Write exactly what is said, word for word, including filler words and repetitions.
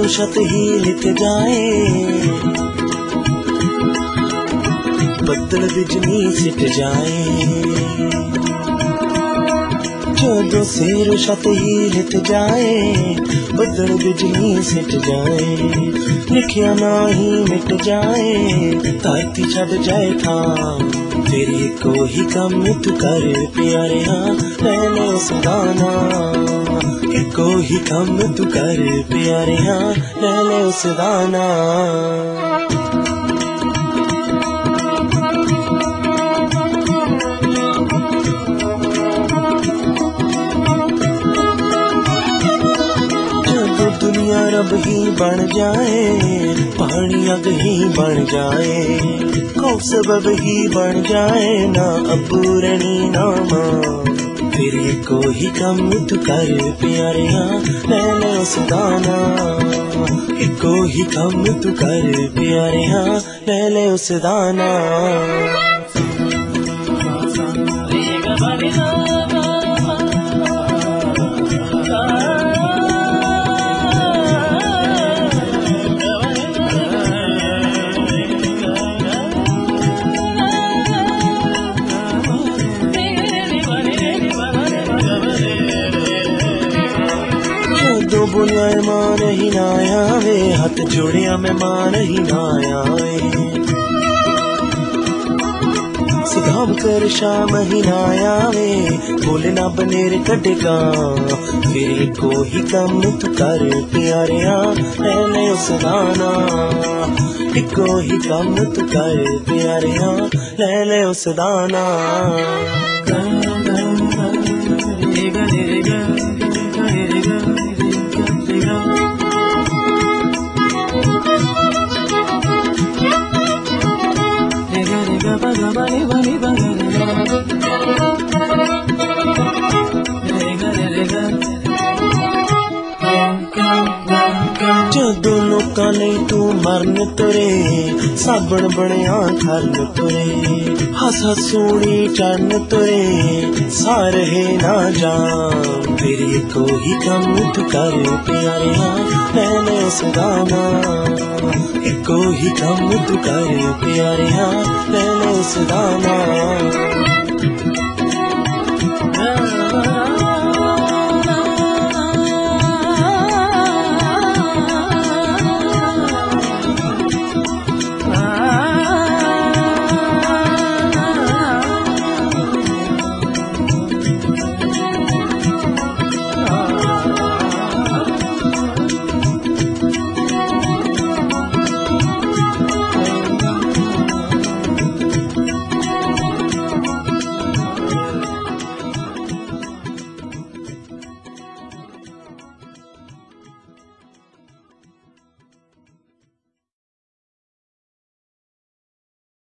शत ही लिख जाए, बदल बिजली सिट जाए। जो सिर शत ही लिख जाए, बदल बिजली सिट जाए। लिखिया ना ही मिट जाए, धरती छड़ जाए था। फिर एको ही कम तू कर प्यारिया, ले सदाना। एको ही कम तू कर प्यारिया, ले सदाना। दुनिया रब ही बन जाए, पानी अग ही बन जाए। खौफ सबब ही बन जाए, ना अबू रनी ना माँ। फिर एको ही कम तू कर प्यारिया, ले सदाना। एको ही कम तू कर प्यारिया, ले सदाना। दो बुनिया मान ही ना आवे, हाथ जोड़िया में मान ही ना आवे। सुधाम कर शाम ही ना आवे, बोले ना बनेर कटेगा। फिर को ही कम तू कर प्यारिया, ले सदाना। एको ही कम तू कर प्यारिया, ले सदाना। जो लोकां नहीं तू मरन तुरे, साबण बनिया खरन तुरे। हस हसूनी चढ़न तुरे, सारे ना जान। फिर एको ही कम तू कर प्यारिया, ले सदाना। एको ही कम तू कर प्यारिया, ले सदाना।